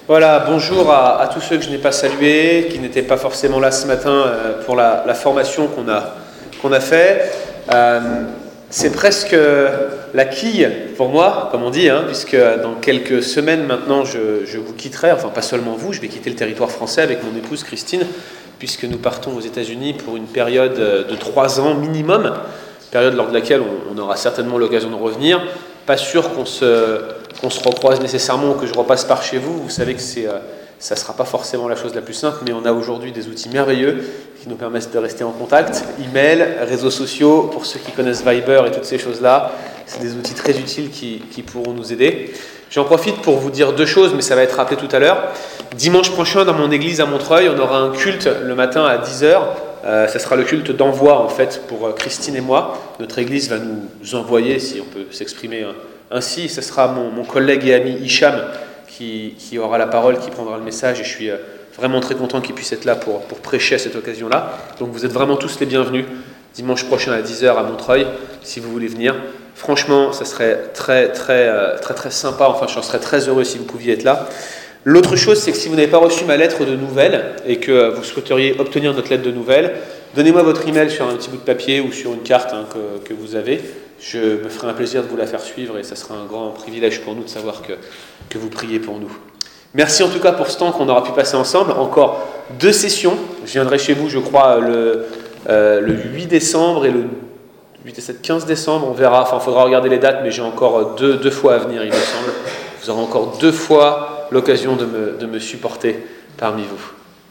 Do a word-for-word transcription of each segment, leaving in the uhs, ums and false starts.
Voilà, bonjour à, à tous ceux que je n'ai pas salués, qui n'étaient pas forcément là ce matin euh, pour la, la formation qu'on a, qu'on a fait. Euh, c'est presque la quille pour moi, comme on dit, hein, puisque dans quelques semaines maintenant, je, je vous quitterai, enfin pas seulement vous, je vais quitter le territoire français avec mon épouse Christine, puisque nous partons aux États-Unis pour une période de trois ans minimum, période lors de laquelle on, on aura certainement l'occasion de revenir. Pas sûr qu'on se, qu'on se recroise nécessairement ou que je repasse par chez vous. Vous savez que c'est, euh, ça ne sera pas forcément la chose la plus simple, mais on a aujourd'hui des outils merveilleux qui nous permettent de rester en contact. Email, réseaux sociaux, pour ceux qui connaissent Viber et toutes ces choses-là, c'est des outils très utiles qui, qui pourront nous aider. J'en profite pour vous dire deux choses, mais ça va être rappelé tout à l'heure. Dimanche prochain, dans mon église à Montreuil, on aura un culte le matin à dix heures. Euh, ça sera le culte d'envoi en fait pour Christine et moi. Notre église va nous envoyer, si on peut s'exprimer ainsi. Ce sera mon, mon collègue et ami Hicham qui, qui aura la parole, qui prendra le message, et je suis vraiment très content qu'il puisse être là pour, pour prêcher à cette occasion-là. Donc vous êtes vraiment tous les bienvenus dimanche prochain à dix heures à Montreuil, si vous voulez venir. Franchement, ça serait très très très très, très sympa, enfin je serais très heureux si vous pouviez être là. L'autre chose, c'est que si vous n'avez pas reçu ma lettre de nouvelles et que vous souhaiteriez obtenir notre lettre de nouvelles, donnez-moi votre email sur un petit bout de papier ou sur une carte hein, que, que vous avez. Je me ferai un plaisir de vous la faire suivre et ça sera un grand privilège pour nous de savoir que, que vous priez pour nous. Merci en tout cas pour ce temps qu'on aura pu passer ensemble. Encore deux sessions. Je viendrai chez vous, je crois, le, euh, le huit décembre et le huit et sept, quinze décembre. On verra. Enfin, il faudra regarder les dates, mais j'ai encore deux, deux fois à venir, il me semble. Vous aurez encore deux fois l'occasion de me, de me supporter parmi vous.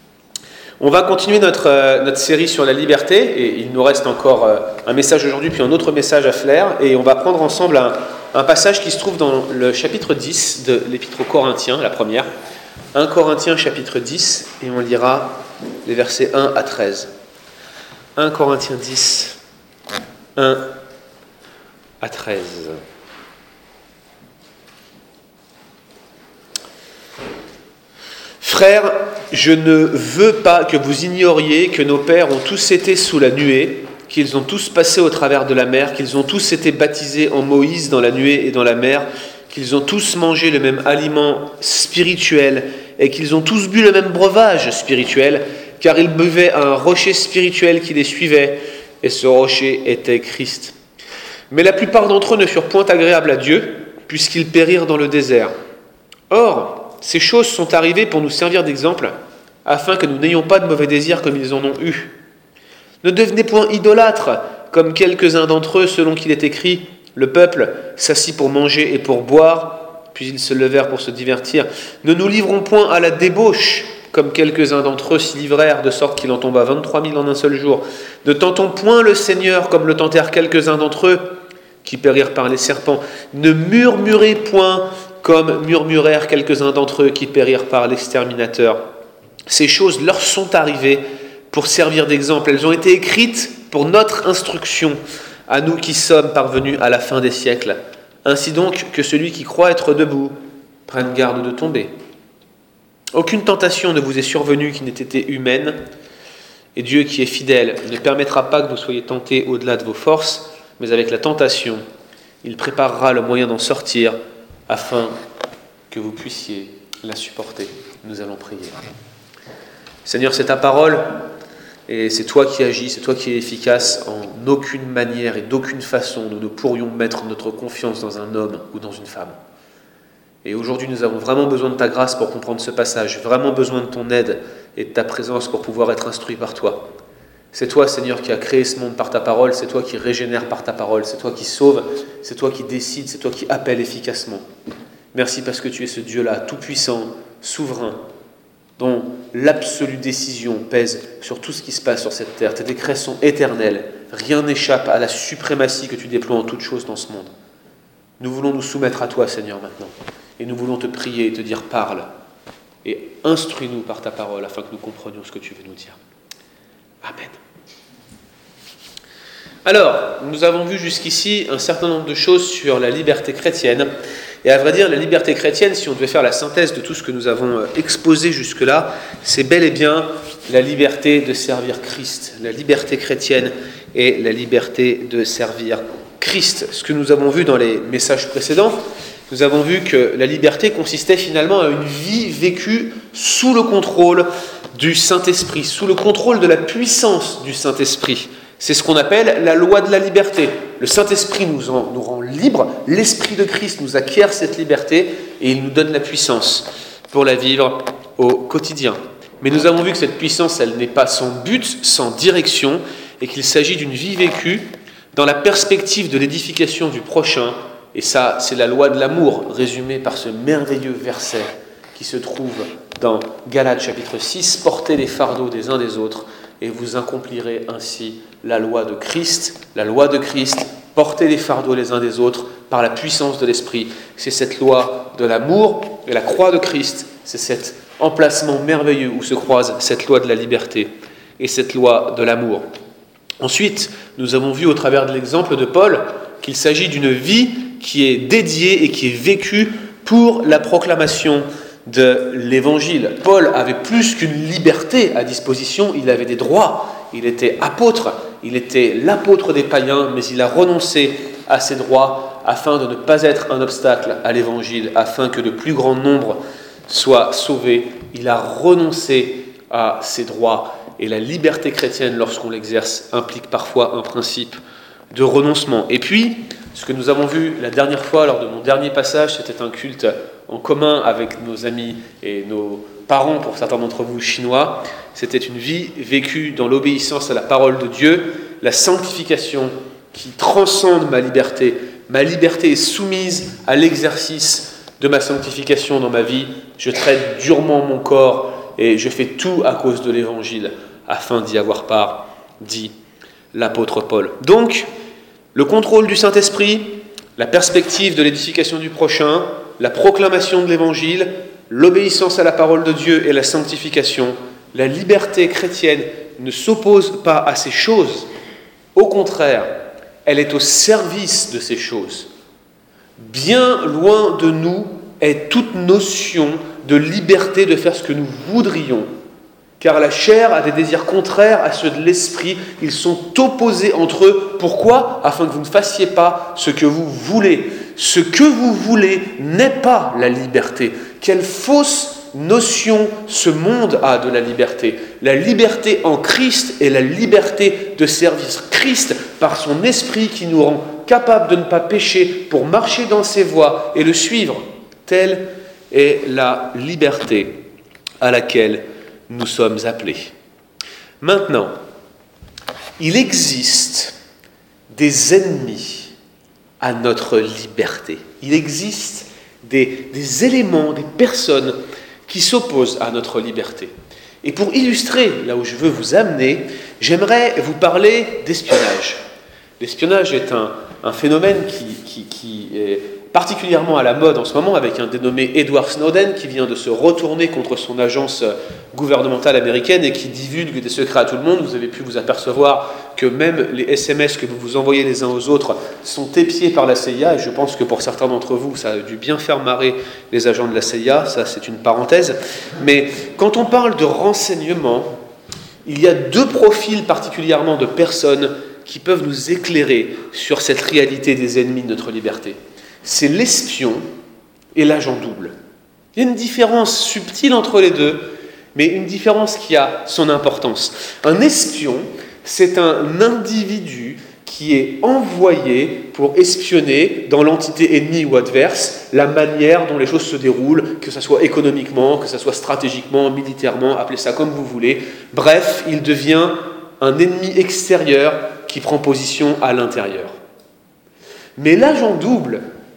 On va continuer notre, euh, notre série sur la liberté, et il nous reste encore euh, un message aujourd'hui, puis un autre message à faire, et on va prendre ensemble un, un passage qui se trouve dans le chapitre dix de l'Épître aux Corinthiens, la première, un Corinthiens chapitre dix, et on lira les versets un à treize. un Corinthiens dix, un à treize. Frères, je ne veux pas que vous ignoriez que nos pères ont tous été sous la nuée, qu'ils ont tous passé au travers de la mer, qu'ils ont tous été baptisés en Moïse dans la nuée et dans la mer, qu'ils ont tous mangé le même aliment spirituel et qu'ils ont tous bu le même breuvage spirituel, car ils buvaient un rocher spirituel qui les suivait, et ce rocher était Christ. Mais la plupart d'entre eux ne furent point agréables à Dieu, puisqu'ils périrent dans le désert. Or, ces choses sont arrivées pour nous servir d'exemple, afin que nous n'ayons pas de mauvais désirs comme ils en ont eu. Ne devenez point idolâtres, comme quelques-uns d'entre eux, selon qu'il est écrit, le peuple s'assit pour manger et pour boire, puis ils se levèrent pour se divertir. Ne nous livrons point à la débauche, comme quelques-uns d'entre eux s'y livrèrent, de sorte qu'il en tomba vingt-trois mille en un seul jour. Ne tentons point le Seigneur, comme le tentèrent quelques-uns d'entre eux, qui périrent par les serpents. Ne murmurez point, comme murmurèrent quelques-uns d'entre eux qui périrent par l'exterminateur. Ces choses leur sont arrivées pour servir d'exemple. Elles ont été écrites pour notre instruction, à nous qui sommes parvenus à la fin des siècles. Ainsi donc que celui qui croit être debout prenne garde de tomber. Aucune tentation ne vous est survenue qui n'ait été humaine, et Dieu qui est fidèle ne permettra pas que vous soyez tentés au-delà de vos forces, mais avec la tentation, il préparera le moyen d'en sortir, afin que vous puissiez la supporter. Nous allons prier. Seigneur, c'est ta parole, et c'est toi qui agis, c'est toi qui es efficace. En aucune manière et d'aucune façon, nous ne pourrions mettre notre confiance dans un homme ou dans une femme. Et aujourd'hui, nous avons vraiment besoin de ta grâce pour comprendre ce passage, vraiment besoin de ton aide et de ta présence pour pouvoir être instruit par toi. C'est toi, Seigneur, qui as créé ce monde par ta parole, c'est toi qui régénères par ta parole, c'est toi qui sauves, c'est toi qui décides, c'est toi qui appelles efficacement. Merci parce que tu es ce Dieu-là, tout-puissant, souverain, dont l'absolue décision pèse sur tout ce qui se passe sur cette terre. Tes décrets sont éternels, rien n'échappe à la suprématie que tu déploies en toutes choses dans ce monde. Nous voulons nous soumettre à toi, Seigneur, maintenant, et nous voulons te prier et te dire « parle » et instruis-nous par ta parole afin que nous comprenions ce que tu veux nous dire. Amen. Alors, nous avons vu jusqu'ici un certain nombre de choses sur la liberté chrétienne. Et à vrai dire, la liberté chrétienne, si on devait faire la synthèse de tout ce que nous avons exposé jusque-là, c'est bel et bien la liberté de servir Christ. La liberté chrétienne et la liberté de servir Christ. Ce que nous avons vu dans les messages précédents, nous avons vu que la liberté consistait finalement à une vie vécue sous le contrôle du Saint-Esprit, sous le contrôle de la puissance du Saint-Esprit. C'est ce qu'on appelle la loi de la liberté. Le Saint-Esprit nous, en, nous rend libres, l'Esprit de Christ nous acquiert cette liberté et il nous donne la puissance pour la vivre au quotidien. Mais nous avons vu que cette puissance, elle n'est pas sans but, sans direction, et qu'il s'agit d'une vie vécue dans la perspective de l'édification du prochain. Et ça, c'est la loi de l'amour, résumée par ce merveilleux verset qui se trouve dans Galates chapitre six. « Portez les fardeaux des uns des autres, et vous accomplirez ainsi la loi de Christ. » La loi de Christ, portez les fardeaux les uns des autres par la puissance de l'Esprit. C'est cette loi de l'amour, et la croix de Christ, c'est cet emplacement merveilleux où se croise cette loi de la liberté et cette loi de l'amour. Ensuite, nous avons vu au travers de l'exemple de Paul qu'il s'agit d'une vie qui est dédiée et qui est vécue pour la proclamation de l'Évangile. Paul avait plus qu'une liberté à disposition, il avait des droits. Il était apôtre, il était l'apôtre des païens, mais il a renoncé à ses droits afin de ne pas être un obstacle à l'Évangile, afin que le plus grand nombre soit sauvé. Il a renoncé à ses droits. Et la liberté chrétienne, lorsqu'on l'exerce, implique parfois un principe de renoncement. Et puis, ce que nous avons vu la dernière fois, lors de mon dernier passage, c'était un culte en commun avec nos amis et nos parents, pour certains d'entre vous chinois. C'était une vie vécue dans l'obéissance à la parole de Dieu, la sanctification qui transcende ma liberté. Ma liberté est soumise à l'exercice de ma sanctification dans ma vie. Je traite durement mon corps et je fais tout à cause de l'Évangile afin d'y avoir part, dit l'apôtre Paul. Donc, le contrôle du Saint-Esprit, la perspective de l'édification du prochain, la proclamation de l'Évangile, l'obéissance à la parole de Dieu et la sanctification, la liberté chrétienne ne s'oppose pas à ces choses. Au contraire, elle est au service de ces choses. Bien loin de nous est toute notion de liberté de faire ce que nous voudrions, car la chair a des désirs contraires à ceux de l'esprit. Ils sont opposés entre eux. Pourquoi ? Afin que vous ne fassiez pas ce que vous voulez. Ce que vous voulez n'est pas la liberté. Quelle fausse notion ce monde a de la liberté. La liberté en Christ est la liberté de servir Christ par son esprit qui nous rend capables de ne pas pécher pour marcher dans ses voies et le suivre. Telle est la liberté à laquelle nous sommes appelés. Maintenant, il existe des ennemis à notre liberté. Il existe des, des éléments, des personnes qui s'opposent à notre liberté. Et pour illustrer là où je veux vous amener, j'aimerais vous parler d'espionnage. L'espionnage est un, un phénomène qui, qui, qui est particulièrement à la mode en ce moment, avec un dénommé Edward Snowden qui vient de se retourner contre son agence gouvernementale américaine et qui divulgue des secrets à tout le monde. Vous avez pu vous apercevoir que même les S M S que vous vous envoyez les uns aux autres sont épiés par la C I A, et je pense que pour certains d'entre vous, ça a dû bien faire marrer les agents de la C I A, ça c'est une parenthèse. Mais quand on parle de renseignement, il y a deux profils particulièrement de personnes qui peuvent nous éclairer sur cette réalité des ennemis de notre liberté. C'est l'espion et l'agent double. Il y a une différence subtile entre les deux, mais une différence qui a son importance. Un espion, c'est un individu qui est envoyé pour espionner dans l'entité ennemie ou adverse la manière dont les choses se déroulent, que ce soit économiquement, que ce soit stratégiquement, militairement, appelez ça comme vous voulez. Bref, il devient un ennemi extérieur qui prend position à l'intérieur. Mais l'agent double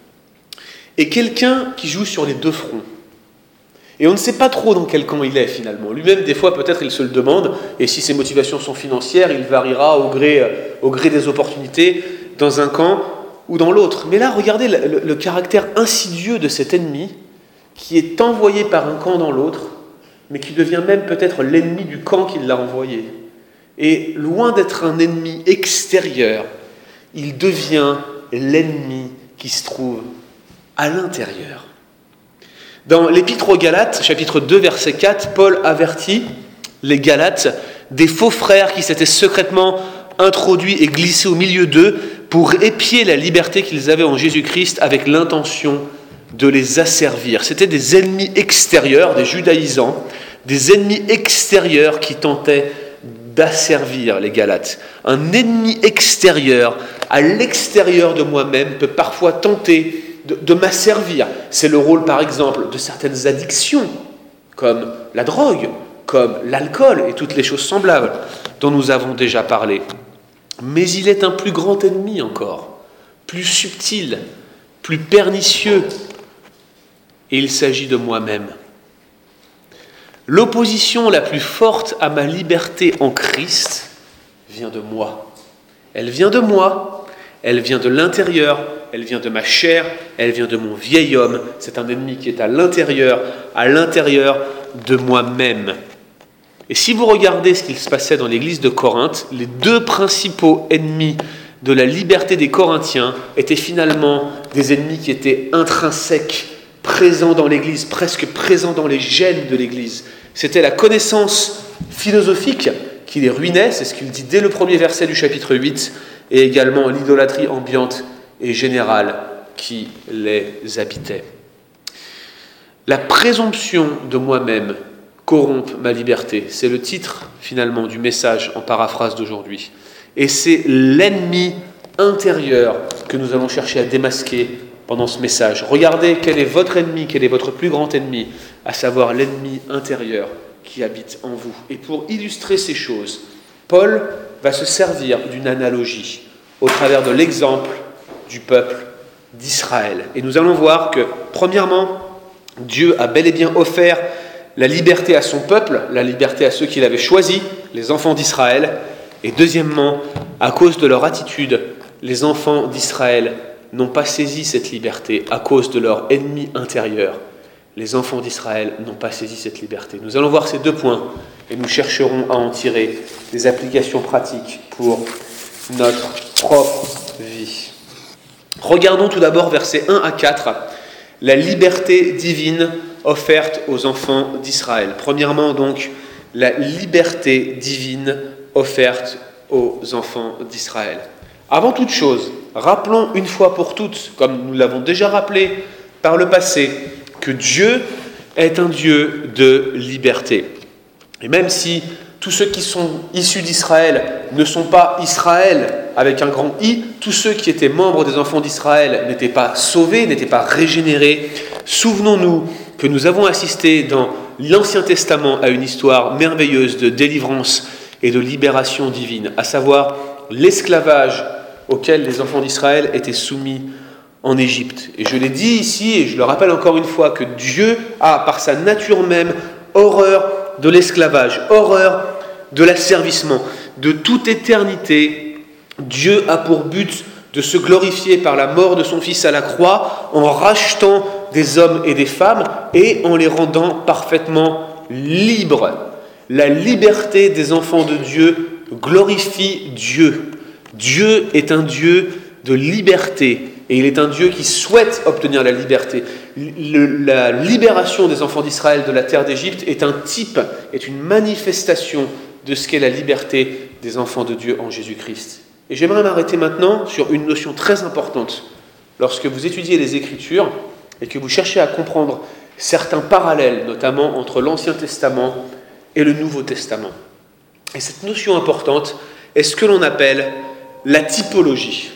est quelqu'un qui joue sur les deux fronts. Et on ne sait pas trop dans quel camp il est finalement. Lui-même, des fois, peut-être il se le demande, et si ses motivations sont financières, il variera au gré, au gré des opportunités dans un camp ou dans l'autre. Mais là, regardez le, le, le caractère insidieux de cet ennemi qui est envoyé par un camp dans l'autre, mais qui devient même peut-être l'ennemi du camp qui l'a envoyé. Et loin d'être un ennemi extérieur, il devient l'ennemi qui se trouve à l'intérieur. Dans l'Épître aux Galates, chapitre deux, verset quatre, Paul avertit les Galates des faux frères qui s'étaient secrètement introduits et glissés au milieu d'eux pour épier la liberté qu'ils avaient en Jésus-Christ avec l'intention de les asservir. C'étaient des ennemis extérieurs, des judaïsants, des ennemis extérieurs qui tentaient d'asservir les Galates. Un ennemi extérieur, à l'extérieur de moi-même, peut parfois tenter de, de m'asservir. C'est le rôle, par exemple, de certaines addictions, comme la drogue, comme l'alcool et toutes les choses semblables dont nous avons déjà parlé. Mais il est un plus grand ennemi encore, plus subtil, plus pernicieux, et il s'agit de moi-même. L'opposition la plus forte à ma liberté en Christ vient de moi. Elle vient de moi, elle vient de l'intérieur, elle vient de ma chair, elle vient de mon vieil homme. C'est un ennemi qui est à l'intérieur, à l'intérieur de moi-même. Et si vous regardez ce qu'il se passait dans l'église de Corinthe, les deux principaux ennemis de la liberté des Corinthiens étaient finalement des ennemis qui étaient intrinsèques, présents dans l'église, presque présents dans les gènes de l'église. C'était la connaissance philosophique qui les ruinait, c'est ce qu'il dit dès le premier verset du chapitre huit, et également l'idolâtrie ambiante et générale qui les habitait. La présomption de moi-même corrompt ma liberté. C'est le titre, finalement, du message en paraphrase d'aujourd'hui. Et c'est l'ennemi intérieur que nous allons chercher à démasquer pendant ce message. Regardez quel est votre ennemi, quel est votre plus grand ennemi, à savoir l'ennemi intérieur qui habite en vous. Et pour illustrer ces choses, Paul va se servir d'une analogie au travers de l'exemple du peuple d'Israël. Et nous allons voir que, premièrement, Dieu a bel et bien offert la liberté à son peuple, la liberté à ceux qu'il avait choisis, les enfants d'Israël. Et deuxièmement, à cause de leur attitude, les enfants d'Israël n'ont pas saisi cette liberté à cause de leur ennemi intérieur. Les enfants d'Israël n'ont pas saisi cette liberté. Nous allons voir ces deux points et nous chercherons à en tirer des applications pratiques pour notre propre vie. Regardons tout d'abord versets un à quatre, la liberté divine offerte aux enfants d'Israël. Premièrement donc, la liberté divine offerte aux enfants d'Israël. Avant toute chose, rappelons une fois pour toutes, comme nous l'avons déjà rappelé par le passé, que Dieu est un Dieu de liberté. Et même si tous ceux qui sont issus d'Israël ne sont pas Israël avec un grand I, tous ceux qui étaient membres des enfants d'Israël n'étaient pas sauvés, n'étaient pas régénérés, souvenons-nous que nous avons assisté dans l'Ancien Testament à une histoire merveilleuse de délivrance et de libération divine, à savoir l'esclavage auquel les enfants d'Israël étaient soumis en Égypte. Et je l'ai dit ici, et je le rappelle encore une fois, que Dieu a, par sa nature même, horreur de l'esclavage, horreur de l'asservissement. De toute éternité, Dieu a pour but de se glorifier par la mort de son Fils à la croix, en rachetant des hommes et des femmes, et en les rendant parfaitement libres. La liberté des enfants de Dieu glorifie Dieu. Dieu est un Dieu de liberté, et il est un Dieu qui souhaite obtenir la liberté. Le, la libération des enfants d'Israël de la terre d'Égypte est un type, est une manifestation de ce qu'est la liberté des enfants de Dieu en Jésus-Christ. Et j'aimerais m'arrêter maintenant sur une notion très importante. Lorsque vous étudiez les Écritures et que vous cherchez à comprendre certains parallèles, notamment entre l'Ancien Testament et le Nouveau Testament. Et cette notion importante est ce que l'on appelle la typologie.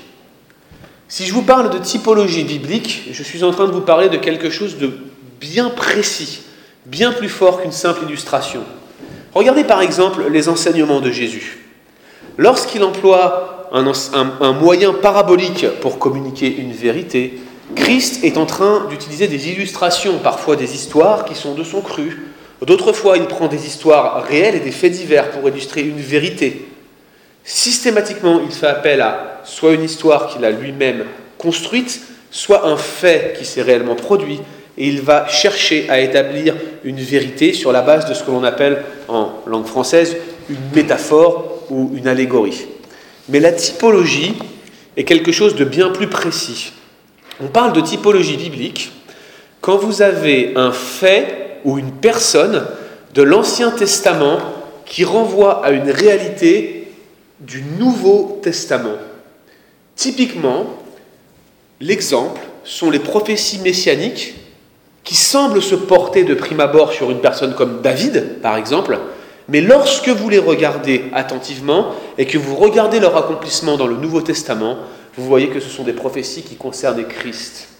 Si je vous parle de typologie biblique, je suis en train de vous parler de quelque chose de bien précis, bien plus fort qu'une simple illustration. Regardez par exemple les enseignements de Jésus. Lorsqu'il emploie un, un, un moyen parabolique pour communiquer une vérité, Christ est en train d'utiliser des illustrations, parfois des histoires qui sont de son cru. D'autres fois, il prend des histoires réelles et des faits divers pour illustrer une vérité. Systématiquement, il fait appel à soit une histoire qu'il a lui-même construite, soit un fait qui s'est réellement produit, et il va chercher à établir une vérité sur la base de ce que l'on appelle, en langue française, une métaphore ou une allégorie. Mais la typologie est quelque chose de bien plus précis. On parle de typologie biblique quand vous avez un fait ou une personne de l'Ancien Testament qui renvoie à une réalité du Nouveau Testament. Typiquement, l'exemple sont les prophéties messianiques qui semblent se porter de prime abord sur une personne comme David, par exemple, mais lorsque vous les regardez attentivement et que vous regardez leur accomplissement dans le Nouveau Testament, vous voyez que ce sont des prophéties qui concernent Christ.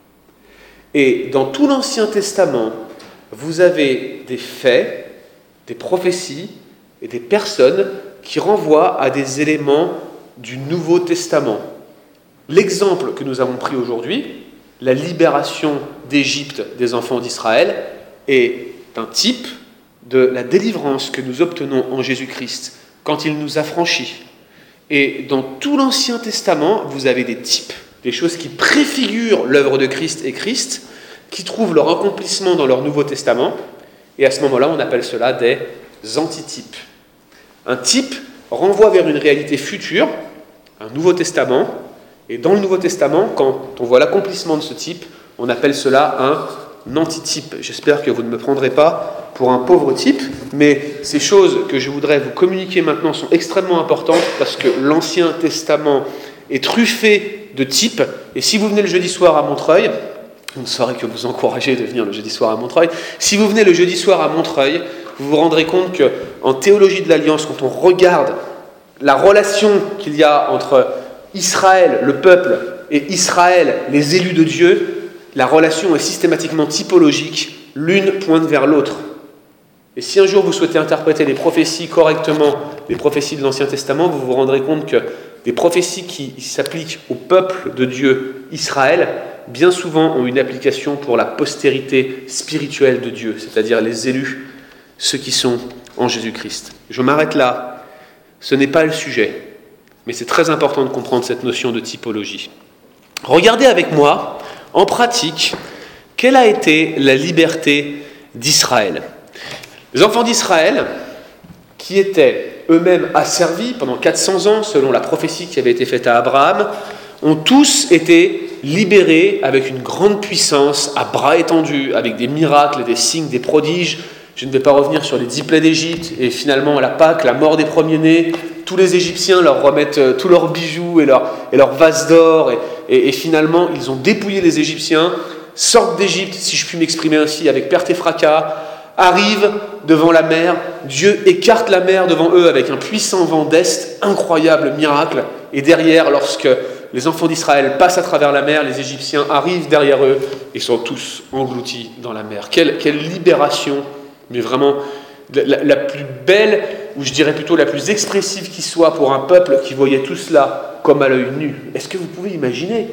Et dans tout l'Ancien Testament, vous avez des faits, des prophéties et des personnes qui renvoient à des éléments du Nouveau Testament. L'exemple que nous avons pris aujourd'hui, la libération d'Égypte des enfants d'Israël, est un type de la délivrance que nous obtenons en Jésus-Christ quand il nous a franchis. Et dans tout l'Ancien Testament, vous avez des types, des choses qui préfigurent l'œuvre de Christ et Christ, qui trouvent leur accomplissement dans leur Nouveau Testament, et à ce moment-là, on appelle cela des antitypes. Un type renvoie vers une réalité future, un Nouveau Testament, et dans le Nouveau Testament, quand on voit l'accomplissement de ce type, on appelle cela un antitype. J'espère que vous ne me prendrez pas pour un pauvre type, mais ces choses que je voudrais vous communiquer maintenant sont extrêmement importantes parce que l'Ancien Testament est truffé de types, et si vous venez le jeudi soir à Montreuil, vous ne saurez que vous encourager de venir le jeudi soir à Montreuil, si vous venez le jeudi soir à Montreuil, vous vous rendrez compte qu'en théologie de l'Alliance, quand on regarde la relation qu'il y a entre Israël, le peuple, et Israël, les élus de Dieu, la relation est systématiquement typologique, l'une pointe vers l'autre. Et si un jour vous souhaitez interpréter les prophéties correctement, les prophéties de l'Ancien Testament, vous vous rendrez compte que des prophéties qui s'appliquent au peuple de Dieu, Israël, bien souvent ont une application pour la postérité spirituelle de Dieu, c'est-à-dire les élus, ceux qui sont en Jésus-Christ. Je m'arrête là. Ce n'est pas le sujet, mais c'est très important de comprendre cette notion de typologie. Regardez avec moi, en pratique, quelle a été la liberté d'Israël. Les enfants d'Israël, qui étaient eux-mêmes asservis pendant quatre cents ans, selon la prophétie qui avait été faite à Abraham, ont tous été libérés avec une grande puissance, à bras étendus, avec des miracles, des signes, des prodiges. Je ne vais pas revenir sur les dix plaies d'Égypte, et finalement à la Pâque, la mort des premiers-nés, tous les Égyptiens leur remettent tous leurs bijoux et leurs, et leurs vases d'or, et, et, et finalement ils ont dépouillé les Égyptiens, sortent d'Égypte, si je puis m'exprimer ainsi, avec perte et fracas, arrivent devant la mer, Dieu écarte la mer devant eux avec un puissant vent d'est, incroyable miracle, et derrière, lorsque les enfants d'Israël passent à travers la mer, les Égyptiens arrivent derrière eux et sont tous engloutis dans la mer. Quelle, quelle libération, mais vraiment la, la plus belle, ou je dirais plutôt la plus expressive qui soit pour un peuple qui voyait tout cela comme à l'œil nu. Est-ce que vous pouvez imaginer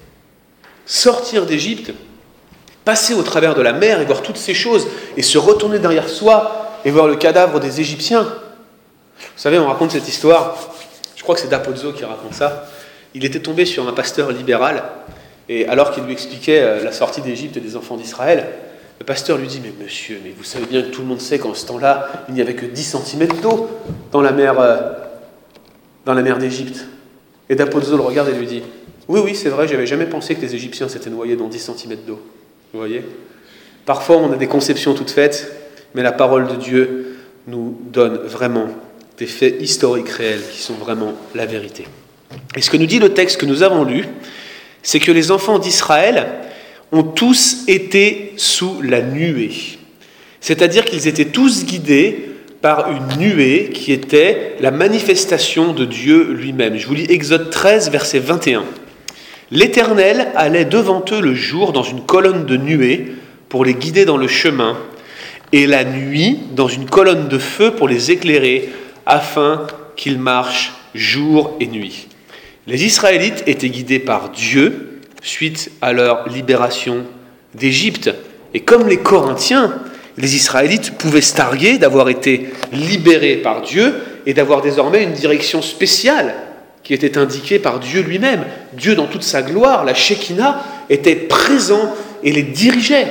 sortir d'Égypte, passer au travers de la mer et voir toutes ces choses, et se retourner derrière soi et voir le cadavre des Égyptiens? Vous savez, on raconte cette histoire, je crois que c'est D'Apozzo qui raconte ça. Il était tombé sur un pasteur libéral, et alors qu'il lui expliquait la sortie d'Égypte et des enfants d'Israël, le pasteur lui dit « Mais monsieur, mais vous savez bien que tout le monde sait qu'en ce temps-là, il n'y avait que dix centimètres d'eau dans la mer, euh, dans la mer d'Égypte. » Et D'Apozzo le regarde et lui dit « Oui, oui, c'est vrai, j'avais jamais pensé que les Égyptiens s'étaient noyés dans dix centimètres d'eau. » Vous voyez ? Parfois, on a des conceptions toutes faites, mais la parole de Dieu nous donne vraiment des faits historiques réels qui sont vraiment la vérité. Et ce que nous dit le texte que nous avons lu, c'est que les enfants d'Israël ont tous été sous la nuée. C'est-à-dire qu'ils étaient tous guidés par une nuée qui était la manifestation de Dieu lui-même. Je vous lis Exode treize, verset vingt et un. « L'Éternel allait devant eux le jour dans une colonne de nuée pour les guider dans le chemin, et la nuit dans une colonne de feu pour les éclairer, afin qu'ils marchent jour et nuit. » Les Israélites étaient guidés par Dieu suite à leur libération d'Égypte. Et comme les Corinthiens, les Israélites pouvaient se targuer d'avoir été libérés par Dieu et d'avoir désormais une direction spéciale qui était indiquée par Dieu lui-même. Dieu, dans toute sa gloire, la Shekinah, était présent et les dirigeait.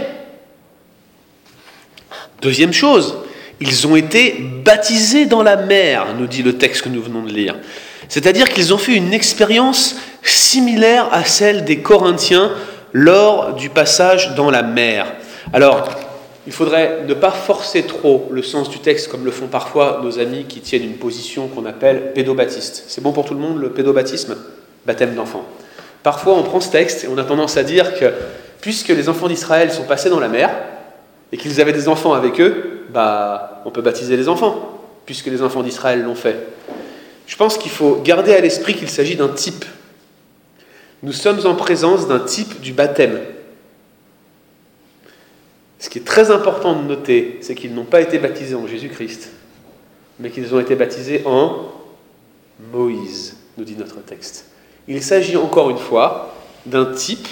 Deuxième chose, ils ont été baptisés dans la mer, nous dit le texte que nous venons de lire. C'est-à-dire qu'ils ont fait une expérience similaire à celle des Corinthiens lors du passage dans la mer. Alors, il faudrait ne pas forcer trop le sens du texte comme le font parfois nos amis qui tiennent une position qu'on appelle pédobaptiste. C'est bon pour tout le monde, le pédobaptisme ? Baptême d'enfant. Parfois, on prend ce texte et on a tendance à dire que puisque les enfants d'Israël sont passés dans la mer et qu'ils avaient des enfants avec eux, bah, on peut baptiser les enfants, puisque les enfants d'Israël l'ont fait. Je pense qu'il faut garder à l'esprit qu'il s'agit d'un type. Nous sommes en présence d'un type du baptême. Ce qui est très important de noter, c'est qu'ils n'ont pas été baptisés en Jésus-Christ, mais qu'ils ont été baptisés en Moïse, nous dit notre texte. Il s'agit encore une fois d'un type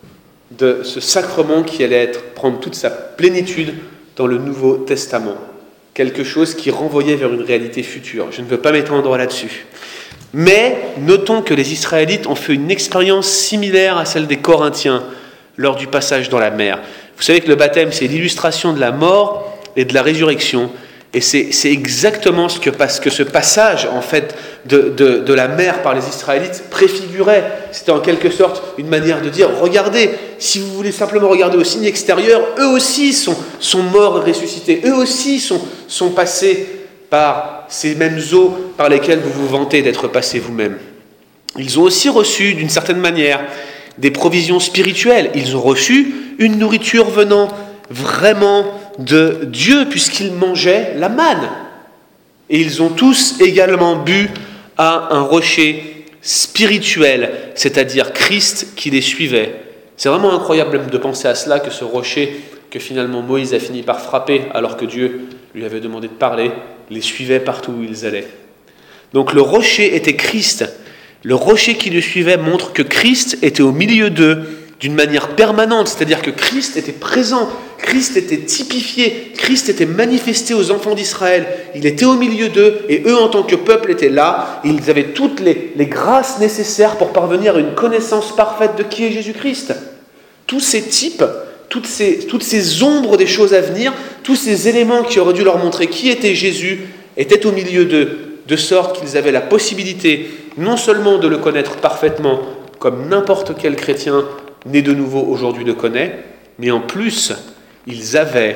de ce sacrement qui allait être, prendre toute sa plénitude dans le Nouveau Testament. Quelque chose qui renvoyait vers une réalité future. Je ne veux pas m'étendre là-dessus. Mais notons que les Israélites ont fait une expérience similaire à celle des Corinthiens lors du passage dans la mer. Vous savez que le baptême, c'est l'illustration de la mort et de la résurrection. Et c'est, c'est exactement ce que, parce que ce passage en fait, de, de, de la mer par les Israélites préfigurait. C'était en quelque sorte une manière de dire, regardez, si vous voulez simplement regarder au signe extérieur, eux aussi sont, sont morts et ressuscités. Eux aussi sont, sont passés par ces mêmes eaux par lesquelles vous vous vantez d'être passés vous-même. Ils ont aussi reçu, d'une certaine manière, des provisions spirituelles. Ils ont reçu une nourriture venant vraiment de Dieu, puisqu'ils mangeaient la manne. Et ils ont tous également bu à un rocher spirituel, c'est-à-dire Christ qui les suivait. C'est vraiment incroyable de penser à cela, que ce rocher que finalement Moïse a fini par frapper alors que Dieu lui avait demandé de parler, les suivait partout où ils allaient. Donc le rocher était Christ. Le rocher qui le suivait montre que Christ était au milieu d'eux d'une manière permanente, c'est-à-dire que Christ était présent, Christ était typifié, Christ était manifesté aux enfants d'Israël, il était au milieu d'eux, et eux en tant que peuple étaient là, et ils avaient toutes les, les grâces nécessaires pour parvenir à une connaissance parfaite de qui est Jésus-Christ. Tous ces types, toutes ces, toutes ces ombres des choses à venir, tous ces éléments qui auraient dû leur montrer qui était Jésus, étaient au milieu d'eux, de sorte qu'ils avaient la possibilité non seulement de le connaître parfaitement, comme n'importe quel chrétien né de nouveau aujourd'hui le connaît, mais en plus, ils avaient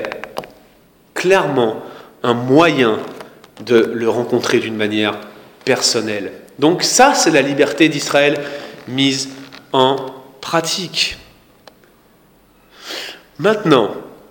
clairement un moyen de le rencontrer d'une manière personnelle. Donc ça, c'est la liberté d'Israël mise en pratique. Maintenant,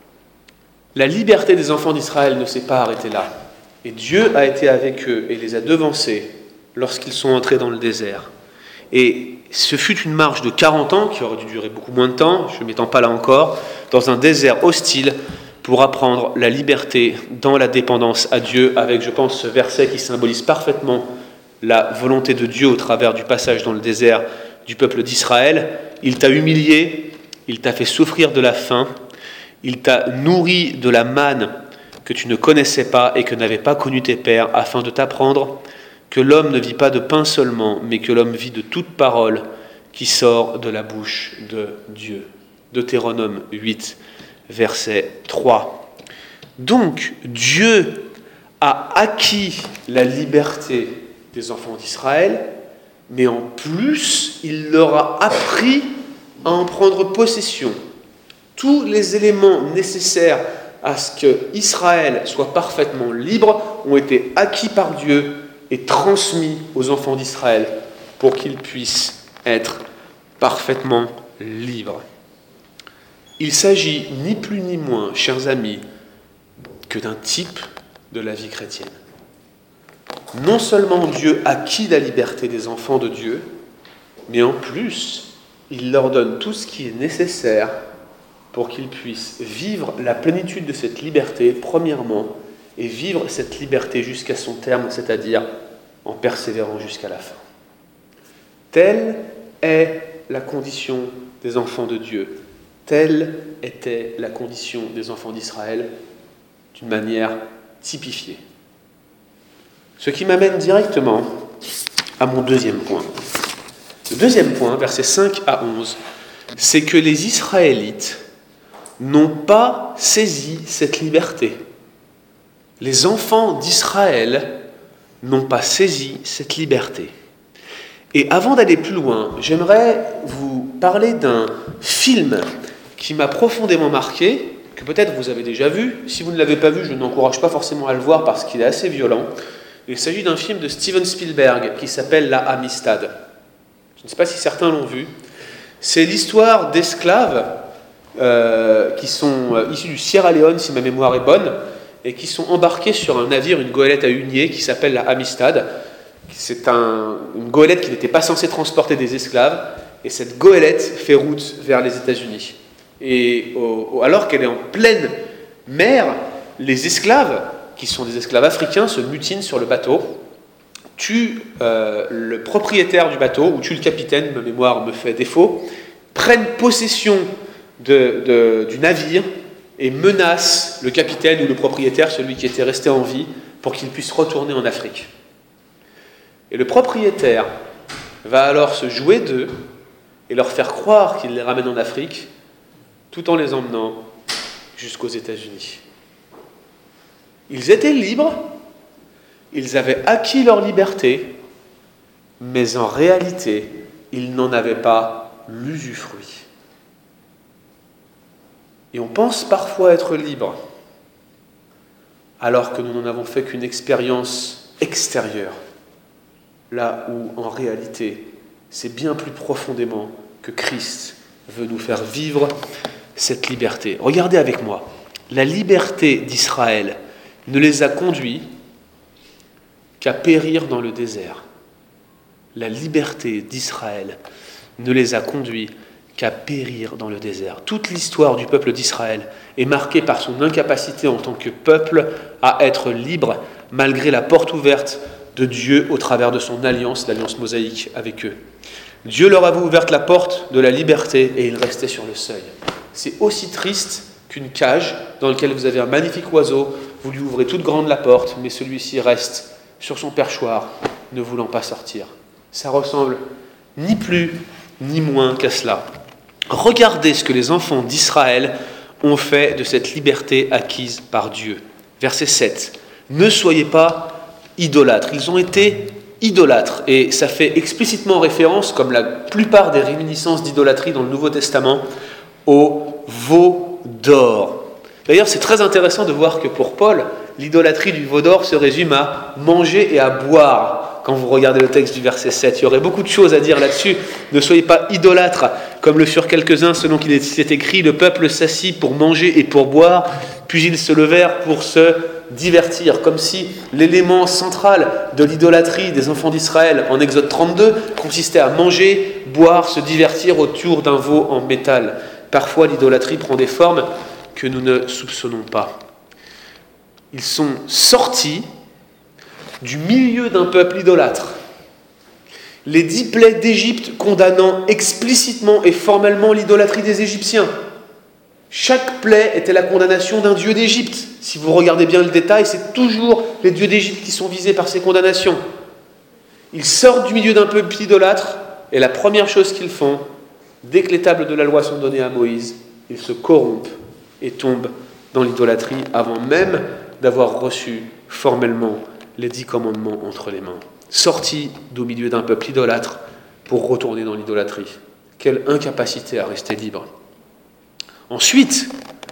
la liberté des enfants d'Israël ne s'est pas arrêtée là. Et Dieu a été avec eux et les a devancés lorsqu'ils sont entrés dans le désert. Et ce fut une marche de quarante ans, qui aurait dû durer beaucoup moins de temps, je ne m'étends pas là encore, dans un désert hostile pour apprendre la liberté dans la dépendance à Dieu, avec, je pense, ce verset qui symbolise parfaitement la volonté de Dieu au travers du passage dans le désert du peuple d'Israël. Il t'a humilié, il t'a fait souffrir de la faim, il t'a nourri de la manne que tu ne connaissais pas et que n'avaient pas connu tes pères, afin de t'apprendre que l'homme ne vit pas de pain seulement, mais que l'homme vit de toute parole qui sort de la bouche de Dieu. Deutéronome huit, verset trois. Donc, Dieu a acquis la liberté des enfants d'Israël, mais en plus, il leur a appris à en prendre possession. Tous les éléments nécessaires à ce qu'Israël soit parfaitement libre ont été acquis par Dieu et transmis aux enfants d'Israël pour qu'ils puissent être parfaitement libres. Il s'agit ni plus ni moins, chers amis, que d'un type de la vie chrétienne. Non seulement Dieu acquit la liberté des enfants de Dieu, mais en plus, il leur donne tout ce qui est nécessaire pour qu'ils puissent vivre la plénitude de cette liberté, premièrement, et vivre cette liberté jusqu'à son terme, c'est-à-dire en persévérant jusqu'à la fin. Telle est la condition des enfants de Dieu. Telle était la condition des enfants d'Israël, d'une manière typifiée. Ce qui m'amène directement à mon deuxième point. Le deuxième point, versets cinq à onze, c'est que les Israélites n'ont pas saisi cette liberté. Les enfants d'Israël n'ont pas saisi cette liberté. Et avant d'aller plus loin, j'aimerais vous parler d'un film qui m'a profondément marqué, que peut-être vous avez déjà vu. Si vous ne l'avez pas vu, je n'encourage pas forcément à le voir parce qu'il est assez violent. Il s'agit d'un film de Steven Spielberg qui s'appelle La Amistad. Je ne sais pas si certains l'ont vu. C'est l'histoire d'esclaves euh, qui sont euh, issus du Sierra Leone, si ma mémoire est bonne, et qui sont embarqués sur un navire, une goélette à huniers, qui s'appelle la Amistad. C'est un, une goélette qui n'était pas censée transporter des esclaves, et cette goélette fait route vers les États-Unis. Et au, au, alors qu'elle est en pleine mer, les esclaves, qui sont des esclaves africains, se mutinent sur le bateau, tuent euh, le propriétaire du bateau, ou tuent le capitaine, ma mémoire me fait défaut, prennent possession de, de, du navire et menacent le capitaine ou le propriétaire, celui qui était resté en vie, pour qu'il puisse retourner en Afrique. Et le propriétaire va alors se jouer d'eux et leur faire croire qu'il les ramène en Afrique, tout en les emmenant jusqu'aux États-Unis. Ils étaient libres, ils avaient acquis leur liberté, mais en réalité, ils n'en avaient pas l'usufruit. Et on pense parfois être libre, alors que nous n'en avons fait qu'une expérience extérieure, là où, en réalité, c'est bien plus profondément que Christ veut nous faire vivre cette liberté. Regardez avec moi, la liberté d'Israël ne les a conduits qu'à périr dans le désert. La liberté d'Israël ne les a conduits qu'à périr dans le désert. Toute l'histoire du peuple d'Israël est marquée par son incapacité en tant que peuple à être libre, malgré la porte ouverte de Dieu au travers de son alliance, l'alliance mosaïque avec eux. Dieu leur avait ouvert la porte de la liberté et ils restaient sur le seuil. C'est aussi triste qu'une cage dans laquelle vous avez un magnifique oiseau, vous lui ouvrez toute grande la porte, mais celui-ci reste sur son perchoir, ne voulant pas sortir. Ça ressemble ni plus ni moins qu'à cela. Regardez ce que les enfants d'Israël ont fait de cette liberté acquise par Dieu. Verset sept. Ne soyez pas idolâtres. Ils ont été idolâtres. Et ça fait explicitement référence, comme la plupart des réminiscences d'idolâtrie dans le Nouveau Testament, au veau d'or. D'ailleurs, c'est très intéressant de voir que pour Paul, l'idolâtrie du veau d'or se résume à manger et à boire. Quand vous regardez le texte du verset sept, il y aurait beaucoup de choses à dire là-dessus. Ne soyez pas idolâtres, comme le furent quelques-uns, selon qu'il est écrit, le peuple s'assit pour manger et pour boire, puis ils se levèrent pour se divertir, comme si l'élément central de l'idolâtrie des enfants d'Israël en Exode trente-deux consistait à manger, boire, se divertir autour d'un veau en métal. Parfois, l'idolâtrie prend des formes que nous ne soupçonnons pas. Ils sont sortis du milieu d'un peuple idolâtre. Les dix plaies d'Égypte condamnant explicitement et formellement l'idolâtrie des Égyptiens. Chaque plaie était la condamnation d'un dieu d'Égypte. Si vous regardez bien le détail, c'est toujours les dieux d'Égypte qui sont visés par ces condamnations. Ils sortent du milieu d'un peuple idolâtre, et la première chose qu'ils font, dès que les tables de la loi sont données à Moïse, ils se corrompent et tombent dans l'idolâtrie avant même d'avoir reçu formellement les dix commandements entre les mains. Sortis du milieu d'un peuple idolâtre pour retourner dans l'idolâtrie. Quelle incapacité à rester libre. Ensuite,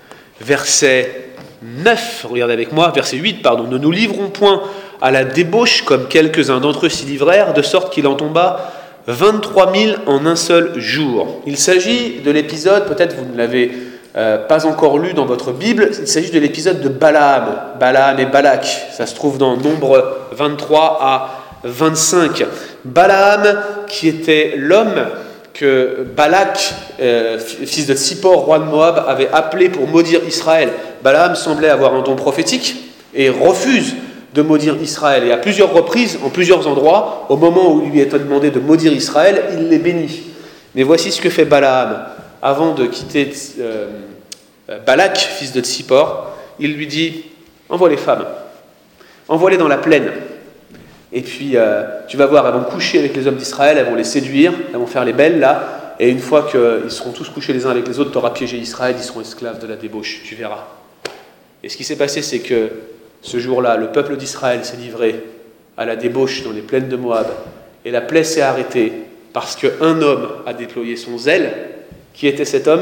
verset neuf, regardez avec moi, verset huit, pardon. Ne nous livrons point à la débauche comme quelques-uns d'entre eux s'y livrèrent, de sorte qu'il en tomba vingt-trois mille en un seul jour. Il s'agit de l'épisode, peut-être vous ne l'avez euh, pas encore lu dans votre Bible, il s'agit de l'épisode de Balaam, Balaam et Balak. Ça se trouve dans Nombre vingt-trois à vingt-cinq. Balaam, qui était l'homme que Balak, euh, fils de Tsippor, roi de Moab, avait appelé pour maudire Israël. Balaam semblait avoir un don prophétique et refuse de maudire Israël. Et à plusieurs reprises, en plusieurs endroits, au moment où il lui est demandé de maudire Israël, il les bénit. Mais voici ce que fait Balaam. Avant de quitter euh, Balak, fils de Tsippor, il lui dit « Envoie les femmes, envoie-les dans la plaine. Et puis, euh, tu vas voir, elles vont coucher avec les hommes d'Israël, elles vont les séduire, elles vont faire les belles, là. Et une fois qu'ils seront tous couchés les uns avec les autres, tu auras piégé Israël, ils seront esclaves de la débauche, tu verras. » Et ce qui s'est passé, c'est que ce jour-là, le peuple d'Israël s'est livré à la débauche dans les plaines de Moab. Et la plaie s'est arrêtée parce qu'un homme a déployé son zèle. Qui était cet homme ?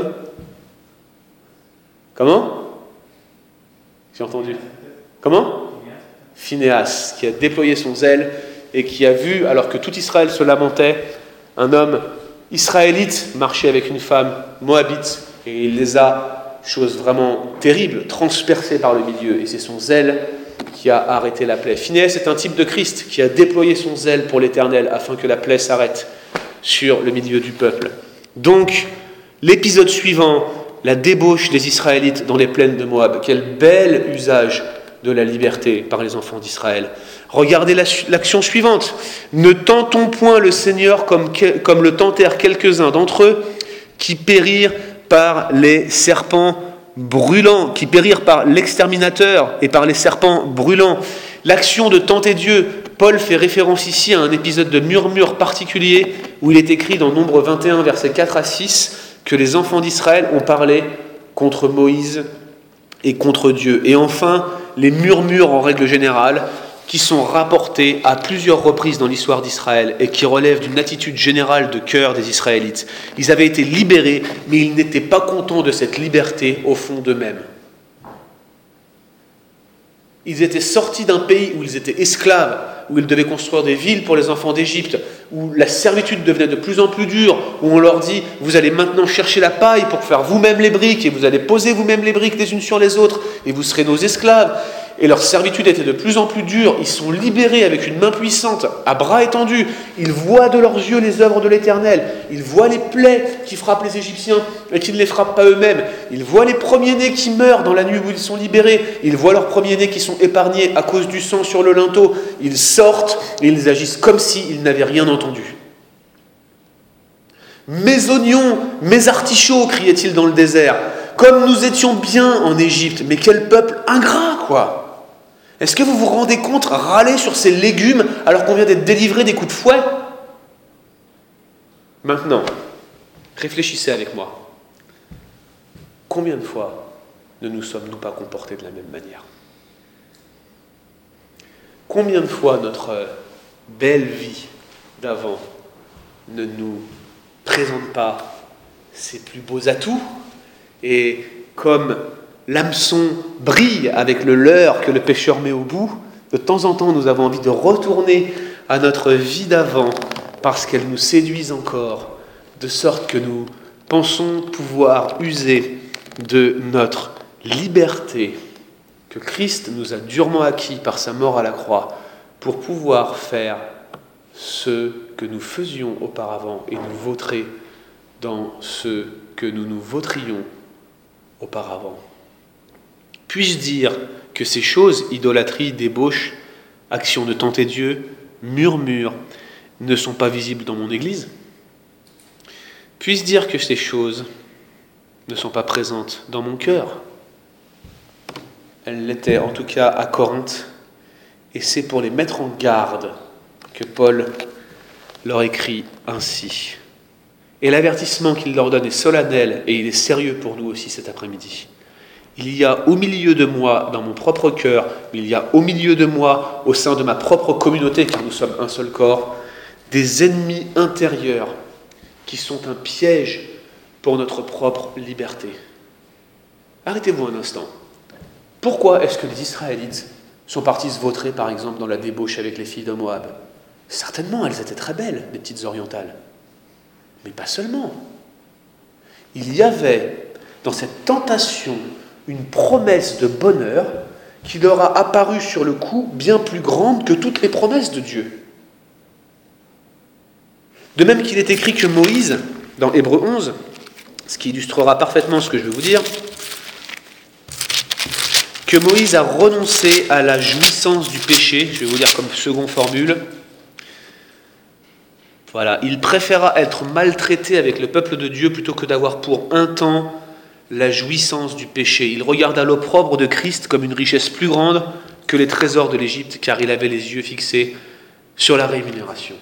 Comment ? J'ai entendu. Comment ? Phinehas, qui a déployé son zèle et qui a vu, alors que tout Israël se lamentait, un homme israélite marchait avec une femme moabite et il les a, chose vraiment terrible, transpercés par le milieu. Et c'est son zèle qui a arrêté la plaie. Phinéas est un type de Christ qui a déployé son zèle pour l'Éternel afin que la plaie s'arrête sur le milieu du peuple. Donc, l'épisode suivant, la débauche des Israélites dans les plaines de Moab. Quel bel usage de la liberté par les enfants d'Israël. Regardez l'action suivante. Ne tentons point le Seigneur comme, comme le tentèrent quelques-uns d'entre eux qui périrent par les serpents brûlants, qui périrent par l'exterminateur et par les serpents brûlants. L'action de tenter Dieu, Paul fait référence ici à un épisode de murmure particulier où il est écrit dans Nombre vingt et un, versets quatre à six, que les enfants d'Israël ont parlé contre Moïse et contre Dieu. Et enfin, les murmures en règle générale, qui sont rapportés à plusieurs reprises dans l'histoire d'Israël et qui relèvent d'une attitude générale de cœur des Israélites. Ils avaient été libérés, mais ils n'étaient pas contents de cette liberté au fond d'eux-mêmes. Ils étaient sortis d'un pays où ils étaient esclaves, où ils devaient construire des villes pour les enfants d'Égypte, où la servitude devenait de plus en plus dure, où on leur dit « vous allez maintenant chercher la paille pour faire vous-même les briques, et vous allez poser vous-même les briques les unes sur les autres, et vous serez nos esclaves ». Et leur servitude était de plus en plus dure. Ils sont libérés avec une main puissante, à bras étendus. Ils voient de leurs yeux les œuvres de l'Éternel. Ils voient les plaies qui frappent les Égyptiens et qui ne les frappent pas eux-mêmes. Ils voient les premiers-nés qui meurent dans la nuit où ils sont libérés. Ils voient leurs premiers-nés qui sont épargnés à cause du sang sur le linteau. Ils sortent et ils agissent comme s'ils n'avaient rien entendu. « Mes oignons, mes artichauts !» criait-il dans le désert. « Comme nous étions bien en Égypte, mais quel peuple ingrat, quoi !» Est-ce que vous vous rendez compte, râler sur ces légumes alors qu'on vient d'être délivré des coups de fouet ? Maintenant, réfléchissez avec moi. Combien de fois ne nous sommes-nous pas comportés de la même manière ? Combien de fois notre belle vie d'avant ne nous présente pas ses plus beaux atouts et comme l'hameçon brille avec le leurre que le pêcheur met au bout, de temps en temps nous avons envie de retourner à notre vie d'avant parce qu'elle nous séduise encore, de sorte que nous pensons pouvoir user de notre liberté que Christ nous a durement acquis par sa mort à la croix pour pouvoir faire ce que nous faisions auparavant et nous vautrer dans ce que nous nous vautrions auparavant. Puis-je dire que ces choses, idolâtrie, débauche, action de tenter Dieu, murmure, ne sont pas visibles dans mon Église ? Puis-je dire que ces choses ne sont pas présentes dans mon cœur ? Elles l'étaient en tout cas à Corinthe, et c'est pour les mettre en garde que Paul leur écrit ainsi. Et l'avertissement qu'il leur donne est solennel, et il est sérieux pour nous aussi cet après-midi. Il y a au milieu de moi, dans mon propre cœur, il y a au milieu de moi, au sein de ma propre communauté, car nous sommes un seul corps, des ennemis intérieurs qui sont un piège pour notre propre liberté. Arrêtez-vous un instant. Pourquoi est-ce que les Israélites sont partis se vautrer, par exemple, dans la débauche avec les filles de Moab ? Certainement, elles étaient très belles, les petites orientales. Mais pas seulement. Il y avait, dans cette tentation, une promesse de bonheur qui leur a apparu sur le coup bien plus grande que toutes les promesses de Dieu. De même qu'il est écrit que Moïse, dans Hébreux onze, ce qui illustrera parfaitement ce que je vais vous dire, que Moïse a renoncé à la jouissance du péché, je vais vous dire comme seconde formule. Voilà, il préféra être maltraité avec le peuple de Dieu plutôt que d'avoir pour un temps la jouissance du péché. Il regarda l'opprobre de Christ comme une richesse plus grande que les trésors de l'Égypte, car il avait les yeux fixés sur la rémunération.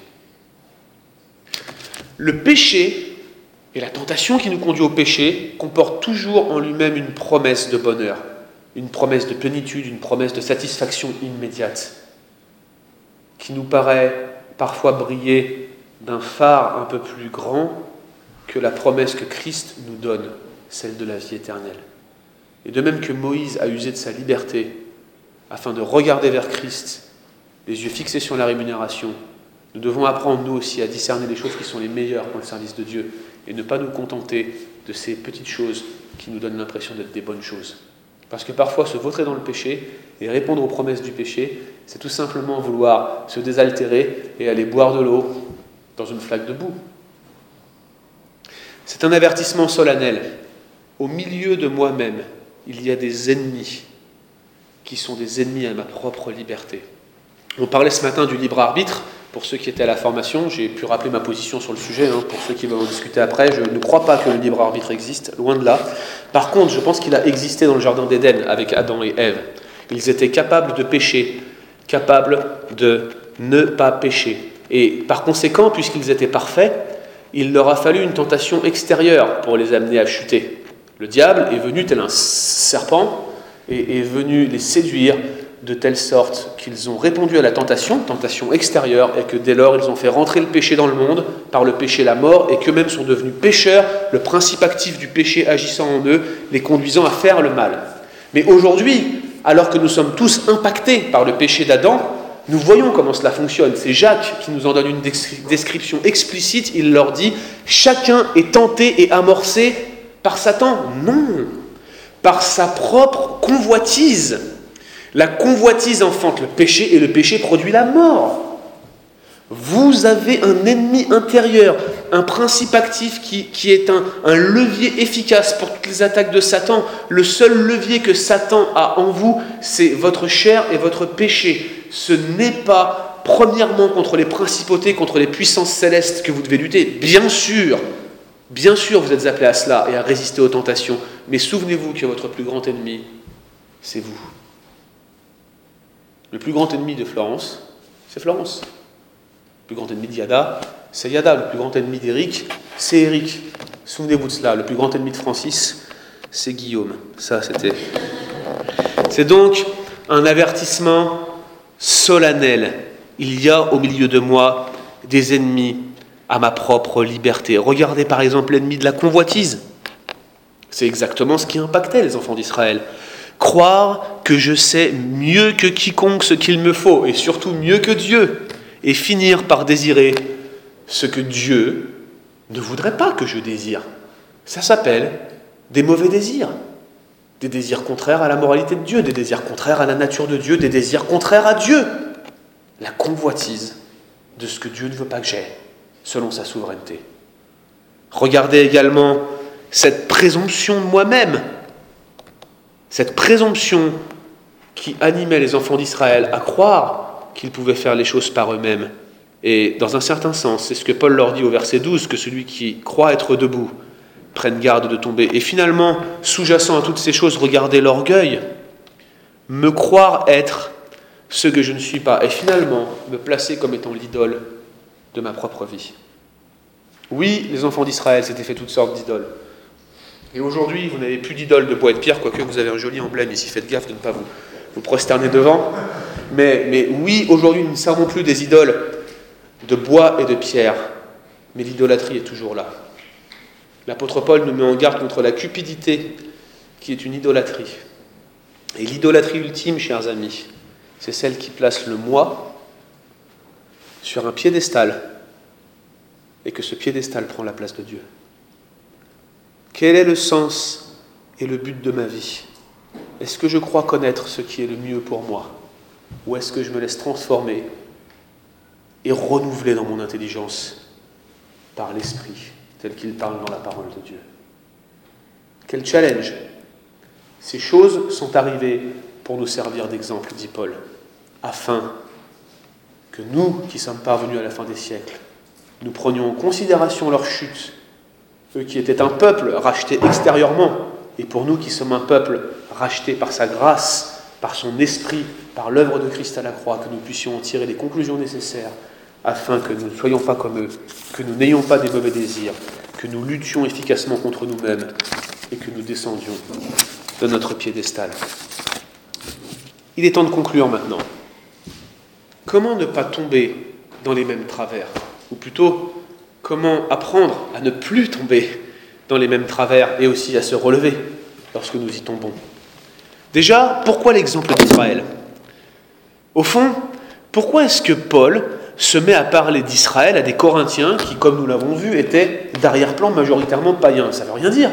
Le péché et la tentation qui nous conduit au péché comportent toujours en lui-même une promesse de bonheur, une promesse de plénitude, une promesse de satisfaction immédiate, qui nous paraît parfois briller d'un phare un peu plus grand que la promesse que Christ nous donne, celle de la vie éternelle. Et de même que Moïse a usé de sa liberté afin de regarder vers Christ, les yeux fixés sur la rémunération, Nous devons apprendre, nous aussi, à discerner les choses qui sont les meilleures pour le service de Dieu et ne pas nous contenter de ces petites choses qui nous donnent l'impression d'être des bonnes choses. Parce que parfois, se vautrer dans le péché et répondre aux promesses du péché, c'est tout simplement vouloir se désaltérer et aller boire de l'eau dans une flaque de boue. C'est un avertissement solennel. Au milieu de moi-même, il y a des ennemis qui sont des ennemis à ma propre liberté. On parlait ce matin du libre arbitre. Pour ceux qui étaient à la formation, j'ai pu rappeler ma position sur le sujet. Hein. Pour ceux qui veulent en discuter après, je ne crois pas que le libre arbitre existe, loin de là. Par contre, je pense qu'il a existé dans le jardin d'Éden avec Adam et Ève. Ils étaient capables de pécher, capables de ne pas pécher. Et par conséquent, puisqu'ils étaient parfaits, il leur a fallu une tentation extérieure pour les amener à chuter. Le diable est venu tel un serpent et est venu les séduire de telle sorte qu'ils ont répondu à la tentation, tentation extérieure, et que dès lors ils ont fait rentrer le péché dans le monde, par le péché la mort, et qu'eux-mêmes sont devenus pécheurs, le principe actif du péché agissant en eux, les conduisant à faire le mal. Mais aujourd'hui, alors que nous sommes tous impactés par le péché d'Adam, nous voyons comment cela fonctionne. C'est Jacques qui nous en donne une description explicite. Il leur dit « Chacun est tenté et amorcé par Satan ». Non, par sa propre convoitise. La convoitise enfante le péché et le péché produit la mort. Vous avez un ennemi intérieur, un principe actif qui, qui est un, un levier efficace pour toutes les attaques de Satan. Le seul levier que Satan a en vous, c'est votre chair et votre péché. Ce n'est pas, premièrement, contre les principautés, contre les puissances célestes que vous devez lutter. Bien sûr, bien sûr, vous êtes appelés à cela et à résister aux tentations. Mais souvenez-vous que votre plus grand ennemi, c'est vous. Le plus grand ennemi de Florence, c'est Florence. Le plus grand ennemi d'Yada, c'est Yada. Le plus grand ennemi d'Éric, c'est Éric. Souvenez-vous de cela. Le plus grand ennemi de Francis, c'est Guillaume. Ça, c'était... C'est donc un avertissement solennel. Il y a au milieu de moi des ennemis à ma propre liberté. Regardez par exemple l'ennemi de la convoitise. C'est exactement ce qui impactait les enfants d'Israël. Croire que je sais mieux que quiconque ce qu'il me faut, et surtout mieux que Dieu, et finir par désirer ce que Dieu ne voudrait pas que je désire. Ça s'appelle des mauvais désirs. Des désirs contraires à la moralité de Dieu, des désirs contraires à la nature de Dieu, des désirs contraires à Dieu. La convoitise de ce que Dieu ne veut pas que j'aie, selon sa souveraineté. Regardez également cette présomption de moi-même, cette présomption qui animait les enfants d'Israël à croire qu'ils pouvaient faire les choses par eux-mêmes. Et dans un certain sens, c'est ce que Paul leur dit au verset douze, que celui qui croit être debout prenne garde de tomber. Et finalement, sous-jacent à toutes ces choses, regardez l'orgueil, me croire être ce que je ne suis pas, et finalement me placer comme étant l'idole de ma propre vie. Oui, les enfants d'Israël s'étaient fait toutes sortes d'idoles. Et aujourd'hui, vous n'avez plus d'idole de bois et de pierre, quoique vous avez un joli emblème ici, faites gaffe de ne pas vous, vous prosterner devant. Mais, mais oui, aujourd'hui, nous ne servons plus des idoles de bois et de pierre, mais l'idolâtrie est toujours là. L'apôtre Paul nous met en garde contre la cupidité, qui est une idolâtrie. Et l'idolâtrie ultime, chers amis, c'est celle qui place le moi sur un piédestal, et que ce piédestal prend la place de Dieu. Quel est le sens et le but de ma vie ? Est-ce que je crois connaître ce qui est le mieux pour moi ? Ou est-ce que je me laisse transformer et renouveler dans mon intelligence par l'Esprit, tel qu'il parle dans la parole de Dieu ? Quel challenge ! Ces choses sont arrivées pour nous servir d'exemple, dit Paul, afin que nous, qui sommes parvenus à la fin des siècles, nous prenions en considération leur chute, eux qui étaient un peuple racheté extérieurement, et pour nous qui sommes un peuple racheté par sa grâce, par son esprit, par l'œuvre de Christ à la croix, que nous puissions en tirer les conclusions nécessaires, afin que nous ne soyons pas comme eux, que nous n'ayons pas des mauvais désirs, que nous luttions efficacement contre nous-mêmes, et que nous descendions de notre piédestal. Il est temps de conclure maintenant. Comment ne pas tomber dans les mêmes travers ? Ou plutôt, comment apprendre à ne plus tomber dans les mêmes travers et aussi à se relever lorsque nous y tombons ? Déjà, pourquoi l'exemple d'Israël ? Au fond, pourquoi est-ce que Paul se met à parler d'Israël à des Corinthiens qui, comme nous l'avons vu, étaient d'arrière-plan majoritairement païens. Ça ne veut rien dire.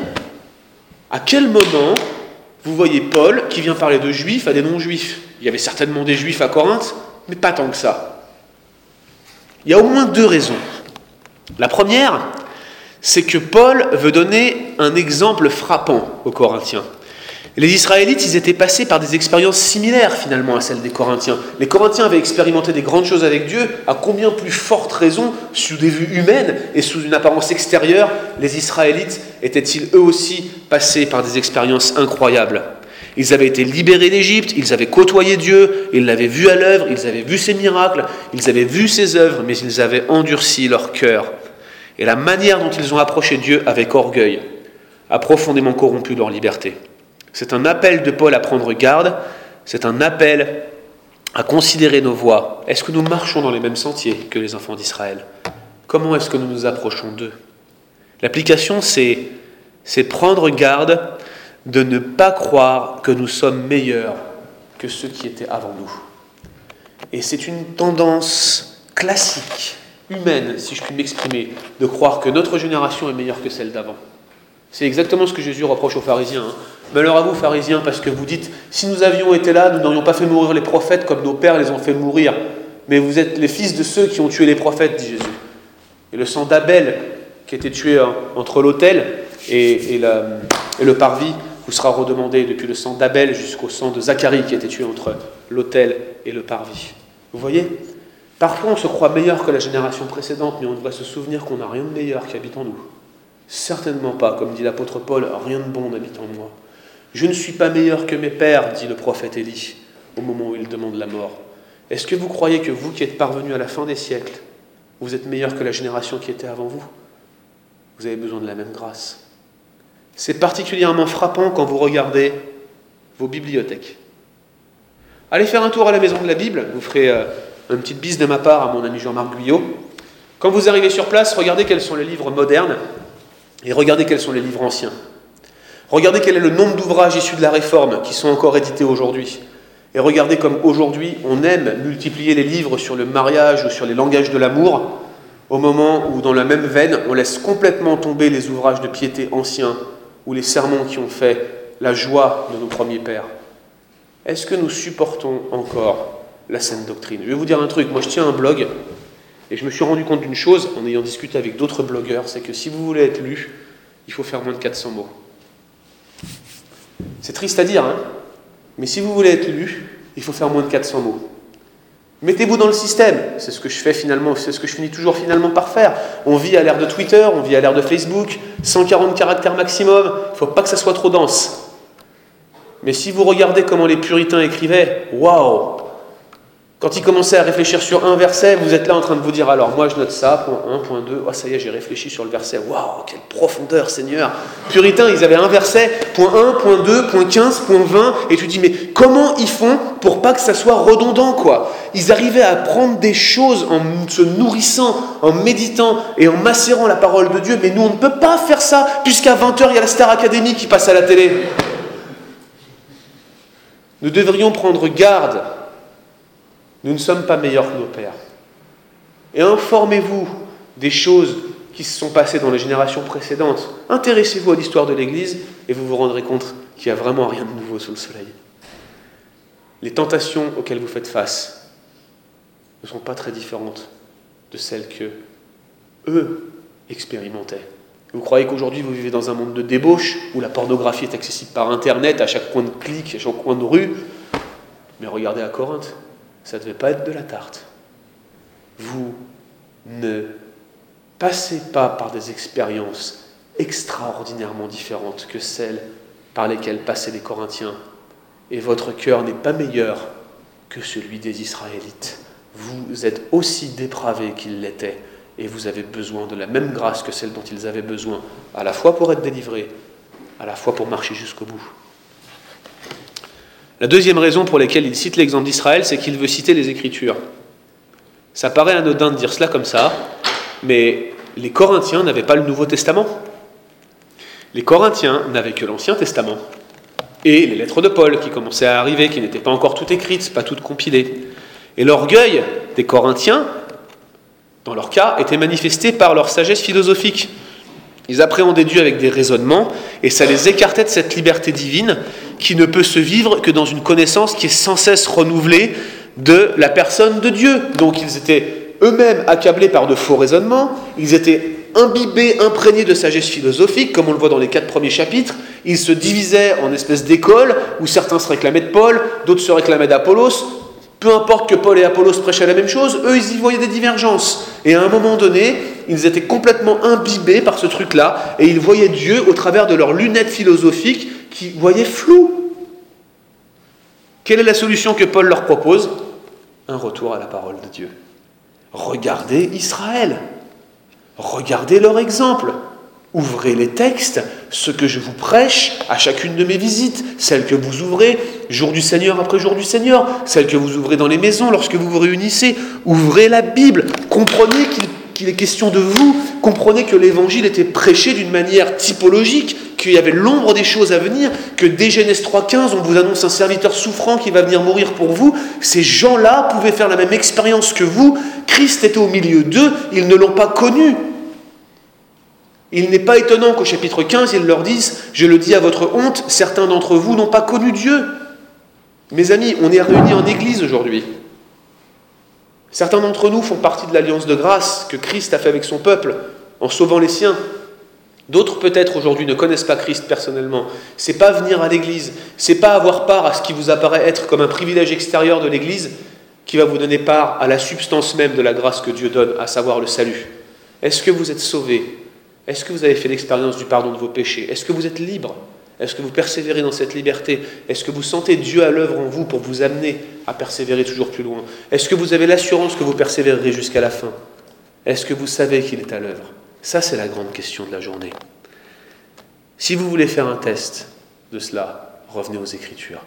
À quel moment vous voyez Paul qui vient parler de juifs à des non-juifs? Il y avait certainement des juifs à Corinthe, mais pas tant que ça. Il y a au moins deux raisons. La première, c'est que Paul veut donner un exemple frappant aux Corinthiens. Les Israélites, ils étaient passés par des expériences similaires finalement à celles des Corinthiens. Les Corinthiens avaient expérimenté des grandes choses avec Dieu, à combien plus forte raison, sous des vues humaines et sous une apparence extérieure, les Israélites étaient-ils eux aussi passés par des expériences incroyables. Ils avaient été libérés d'Égypte, ils avaient côtoyé Dieu, ils l'avaient vu à l'œuvre, ils avaient vu ses miracles, ils avaient vu ses œuvres, mais ils avaient endurci leur cœur. Et la manière dont ils ont approché Dieu avec orgueil a profondément corrompu leur liberté. C'est un appel de Paul à prendre garde, c'est un appel à considérer nos voies. Est-ce que nous marchons dans les mêmes sentiers que les enfants d'Israël? Comment est-ce que nous nous approchons d'eux? L'application, c'est, c'est prendre garde de ne pas croire que nous sommes meilleurs que ceux qui étaient avant nous. Et c'est une tendance classique, humaine, si je puis m'exprimer, de croire que notre génération est meilleure que celle d'avant. C'est exactement ce que Jésus reproche aux pharisiens. Hein. Malheur à vous, pharisiens, parce que vous dites, si nous avions été là, nous n'aurions pas fait mourir les prophètes comme nos pères les ont fait mourir. Mais vous êtes les fils de ceux qui ont tué les prophètes, dit Jésus. Et le sang d'Abel, qui était tué entre l'autel et, et, la, et le parvis, vous sera redemandé depuis le sang d'Abel jusqu'au sang de Zacharie, qui a été tué entre l'autel et le parvis. Vous voyez? Parfois, on se croit meilleur que la génération précédente, mais on doit se souvenir qu'on n'a rien de meilleur qui habite en nous. Certainement pas, comme dit l'apôtre Paul, rien de bon n'habite en moi. Je ne suis pas meilleur que mes pères, dit le prophète Élie, au moment où il demande la mort. Est-ce que vous croyez que vous qui êtes parvenus à la fin des siècles, vous êtes meilleur que la génération qui était avant vous? Vous avez besoin de la même grâce. C'est particulièrement frappant quand vous regardez vos bibliothèques. Allez faire un tour à la maison de la Bible, vous ferez euh, une petite bise de ma part à mon ami Jean-Marc Guyot. Quand vous arrivez sur place, regardez quels sont les livres modernes et regardez quels sont les livres anciens. Regardez quel est le nombre d'ouvrages issus de la Réforme qui sont encore édités aujourd'hui. Et regardez comme aujourd'hui on aime multiplier les livres sur le mariage ou sur les langages de l'amour, au moment où dans la même veine on laisse complètement tomber les ouvrages de piété anciens ou les sermons qui ont fait la joie de nos premiers pères. Est-ce que nous supportons encore la saine doctrine? Je vais vous dire un truc, moi je tiens un blog et je me suis rendu compte d'une chose en ayant discuté avec d'autres blogueurs, c'est que si vous voulez être lu, il faut faire moins de quatre cents mots. C'est triste à dire, hein, mais si vous voulez être lu, il faut faire moins de quatre cents mots. Mettez-vous dans le système, c'est ce que je fais finalement, c'est ce que je finis toujours finalement par faire. On vit à l'ère de Twitter, on vit à l'ère de Facebook, cent quarante caractères maximum, il ne faut pas que ça soit trop dense. Mais si vous regardez comment les puritains écrivaient, waouh! Quand ils commençaient à réfléchir sur un verset, vous êtes là en train de vous dire, alors moi je note ça, point un, point deux, oh ça y est, j'ai réfléchi sur le verset, waouh, quelle profondeur, Seigneur! Puritains, ils avaient un verset, point un, point deux, point quinze, point vingt, et tu te dis, mais comment ils font pour pas que ça soit redondant, quoi? Ils arrivaient à apprendre des choses en se nourrissant, en méditant et en macérant la parole de Dieu, mais nous on ne peut pas faire ça, puisqu'à vingt heures il y a la Star Academy qui passe à la télé. Nous devrions prendre garde. Nous ne sommes pas meilleurs que nos pères. Et informez-vous des choses qui se sont passées dans les générations précédentes. Intéressez-vous à l'histoire de l'Église et vous vous rendrez compte qu'il n'y a vraiment rien de nouveau sous le soleil. Les tentations auxquelles vous faites face ne sont pas très différentes de celles que eux expérimentaient. Vous croyez qu'aujourd'hui vous vivez dans un monde de débauche où la pornographie est accessible par Internet à chaque coin de clic, à chaque coin de rue? Mais regardez à Corinthe. Ça ne devait pas être de la tarte. Vous ne passez pas par des expériences extraordinairement différentes que celles par lesquelles passaient les Corinthiens. Et votre cœur n'est pas meilleur que celui des Israélites. Vous êtes aussi dépravés qu'ils l'étaient. Et vous avez besoin de la même grâce que celle dont ils avaient besoin, à la fois pour être délivrés, à la fois pour marcher jusqu'au bout. La deuxième raison pour laquelle il cite l'exemple d'Israël, c'est qu'il veut citer les Écritures. Ça paraît anodin de dire cela comme ça, mais les Corinthiens n'avaient pas le Nouveau Testament. Les Corinthiens n'avaient que l'Ancien Testament. Et les lettres de Paul qui commençaient à arriver, qui n'étaient pas encore toutes écrites, pas toutes compilées. Et l'orgueil des Corinthiens dans leur cas, était manifestée par leur sagesse philosophique. Ils appréhendaient Dieu avec des raisonnements, et ça les écartait de cette liberté divine qui ne peut se vivre que dans une connaissance qui est sans cesse renouvelée de la personne de Dieu. Donc ils étaient eux-mêmes accablés par de faux raisonnements, ils étaient imbibés, imprégnés de sagesse philosophique, comme on le voit dans les quatre premiers chapitres. Ils se divisaient en espèces d'écoles, où certains se réclamaient de Paul, d'autres se réclamaient d'Apollos. Peu importe que Paul et Apollos prêchaient la même chose, eux, ils y voyaient des divergences. Et à un moment donné, ils étaient complètement imbibés par ce truc-là, et ils voyaient Dieu au travers de leurs lunettes philosophiques qui voyaient flou. Quelle est la solution que Paul leur propose ? Un retour à la parole de Dieu. Regardez Israël. Regardez leur exemple. Ouvrez les textes, ce que je vous prêche à chacune de mes visites, celles que vous ouvrez jour du Seigneur après jour du Seigneur, celles que vous ouvrez dans les maisons lorsque vous vous réunissez. Ouvrez la Bible, comprenez qu'il, qu'il est question de vous, comprenez que l'Évangile était prêché d'une manière typologique, qu'il y avait l'ombre des choses à venir, que dès Genèse trois quinze, on vous annonce un serviteur souffrant qui va venir mourir pour vous. Ces gens-là pouvaient faire la même expérience que vous. Christ était au milieu d'eux, ils ne l'ont pas connu. Il n'est pas étonnant qu'au chapitre quinze, ils leur disent « Je le dis à votre honte, certains d'entre vous n'ont pas connu Dieu. » Mes amis, on est réunis en église aujourd'hui. Certains d'entre nous font partie de l'alliance de grâce que Christ a fait avec son peuple en sauvant les siens. D'autres peut-être aujourd'hui ne connaissent pas Christ personnellement. C'est pas venir à l'église, c'est pas avoir part à ce qui vous apparaît être comme un privilège extérieur de l'église qui va vous donner part à la substance même de la grâce que Dieu donne, à savoir le salut. Est-ce que vous êtes sauvés ? Est-ce que vous avez fait l'expérience du pardon de vos péchés ? Est-ce que vous êtes libre ? Est-ce que vous persévérez dans cette liberté ? Est-ce que vous sentez Dieu à l'œuvre en vous pour vous amener à persévérer toujours plus loin ? Est-ce que vous avez l'assurance que vous persévérerez jusqu'à la fin ? Est-ce que vous savez qu'il est à l'œuvre ? Ça, c'est la grande question de la journée. Si vous voulez faire un test de cela, revenez aux Écritures.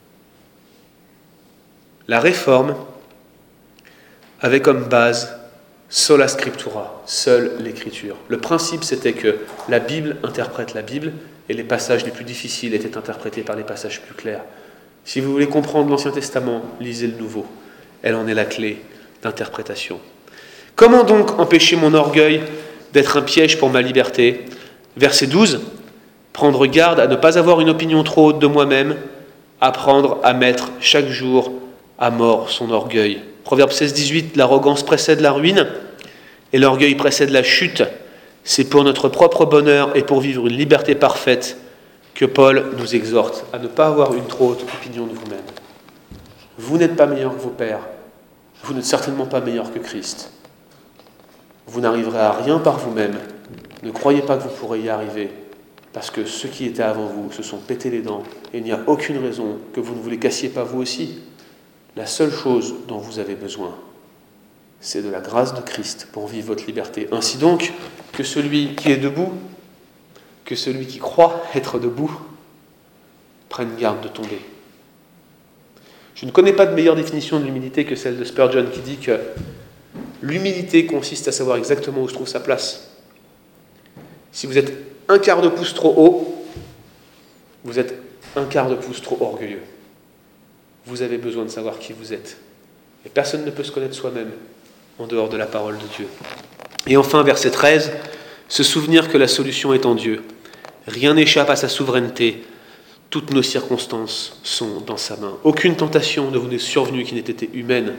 La Réforme avait comme base sola scriptura, seule l'écriture. Le principe, c'était que la Bible interprète la Bible et les passages les plus difficiles étaient interprétés par les passages plus clairs. Si vous voulez comprendre l'Ancien Testament, lisez le Nouveau. Elle en est la clé d'interprétation. Comment donc empêcher mon orgueil d'être un piège pour ma liberté ? Verset douze, prendre garde à ne pas avoir une opinion trop haute de moi-même, apprendre à mettre chaque jour à mort son orgueil. Proverbe seize dix-huit, l'arrogance précède la ruine et l'orgueil précède la chute. C'est pour notre propre bonheur et pour vivre une liberté parfaite que Paul nous exhorte à ne pas avoir une trop haute opinion de vous-même. Vous n'êtes pas meilleur que vos pères, vous n'êtes certainement pas meilleur que Christ. Vous n'arriverez à rien par vous-même. Ne croyez pas que vous pourrez y arriver, parce que ceux qui étaient avant vous se sont pété les dents et il n'y a aucune raison que vous ne vous les cassiez pas vous aussi. La seule chose dont vous avez besoin, c'est de la grâce de Christ pour vivre votre liberté. Ainsi donc, que celui qui est debout, que celui qui croit être debout, prenne garde de tomber. Je ne connais pas de meilleure définition de l'humilité que celle de Spurgeon qui dit que l'humilité consiste à savoir exactement où se trouve sa place. Si vous êtes un quart de pouce trop haut, vous êtes un quart de pouce trop orgueilleux. Vous avez besoin de savoir qui vous êtes. Et personne ne peut se connaître soi-même en dehors de la parole de Dieu. Et enfin, verset treize, se souvenir que la solution est en Dieu. Rien n'échappe à sa souveraineté. Toutes nos circonstances sont dans sa main. Aucune tentation ne vous est survenue qui n'ait été humaine.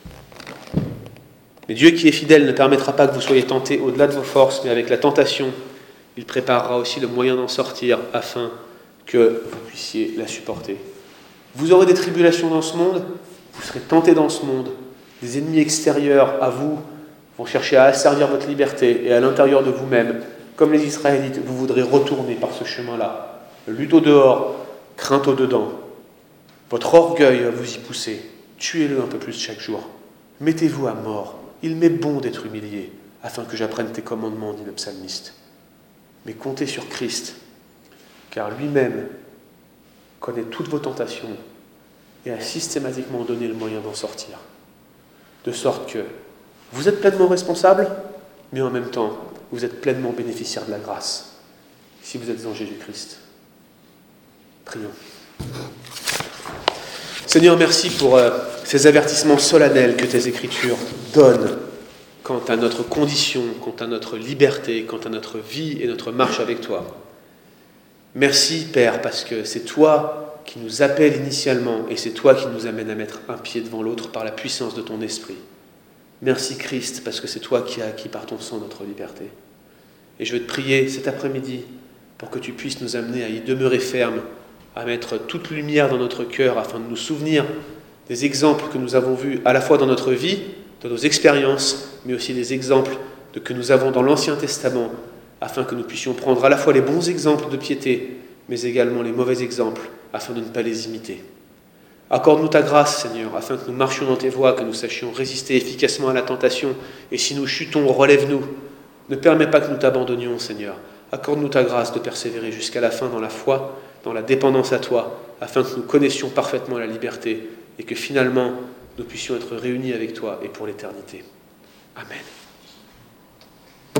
Mais Dieu qui est fidèle ne permettra pas que vous soyez tentés au-delà de vos forces, mais avec la tentation, il préparera aussi le moyen d'en sortir afin que vous puissiez la supporter. Vous aurez des tribulations dans ce monde, vous serez tentés dans ce monde. Des ennemis extérieurs à vous vont chercher à asservir votre liberté et à l'intérieur de vous-même, comme les Israélites, vous voudrez retourner par ce chemin-là. Lutte au dehors, crainte au dedans. Votre orgueil va vous y pousser. Tuez-le un peu plus chaque jour. Mettez-vous à mort. Il m'est bon d'être humilié, afin que j'apprenne tes commandements, dit le psalmiste. Mais comptez sur Christ, car lui-même connaît toutes vos tentations et a systématiquement donné le moyen d'en sortir. De sorte que vous êtes pleinement responsable, mais en même temps, vous êtes pleinement bénéficiaire de la grâce, si vous êtes en Jésus-Christ. Prions. Seigneur, merci pour euh, ces avertissements solennels que tes Écritures donnent quant à notre condition, quant à notre liberté, quant à notre vie et notre marche avec toi. Merci, Père, parce que c'est toi qui nous appelles initialement et c'est toi qui nous amène à mettre un pied devant l'autre par la puissance de ton esprit. Merci, Christ, parce que c'est toi qui as acquis par ton sang notre liberté. Et je veux te prier cet après-midi pour que tu puisses nous amener à y demeurer ferme, à mettre toute lumière dans notre cœur afin de nous souvenir des exemples que nous avons vus à la fois dans notre vie, dans nos expériences, mais aussi des exemples de, que nous avons dans l'Ancien Testament, afin que nous puissions prendre à la fois les bons exemples de piété, mais également les mauvais exemples, afin de ne pas les imiter. Accorde-nous ta grâce, Seigneur, afin que nous marchions dans tes voies, que nous sachions résister efficacement à la tentation, et si nous chutons, relève-nous. Ne permets pas que nous t'abandonnions, Seigneur. Accorde-nous ta grâce de persévérer jusqu'à la fin dans la foi, dans la dépendance à toi, afin que nous connaissions parfaitement la liberté, et que finalement, nous puissions être réunis avec toi et pour l'éternité. Amen.